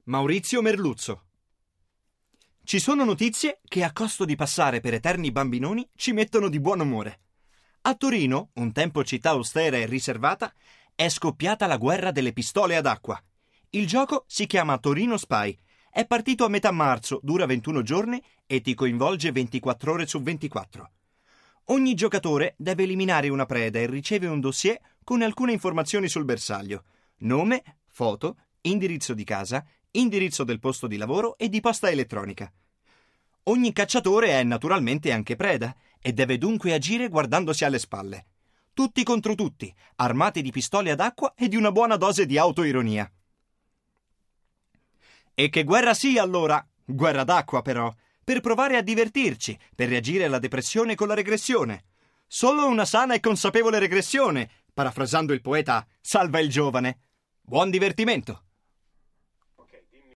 Maurizio Merluzzo. Ci sono notizie che a costo di passare per eterni bambinoni ci mettono di buon umore. A Torino, un tempo città austera e riservata, è scoppiata la guerra delle pistole ad acqua. Il gioco si chiama Torino Spy. È partito a metà marzo, dura 21 giorni e ti coinvolge 24 ore su 24. Ogni giocatore deve eliminare una preda e riceve un dossier con alcune informazioni sul bersaglio: nome, foto, indirizzo di casa, indirizzo del posto di lavoro e di posta elettronica. Ogni cacciatore è naturalmente anche preda e deve dunque agire guardandosi alle spalle. Tutti contro tutti, armati di pistole ad acqua e di una buona dose di autoironia. E che guerra sia allora? Guerra d'acqua però, per provare a divertirci, per reagire alla depressione con la regressione. Solo una sana e consapevole regressione, parafrasando il poeta, salva il giovane. Buon divertimento!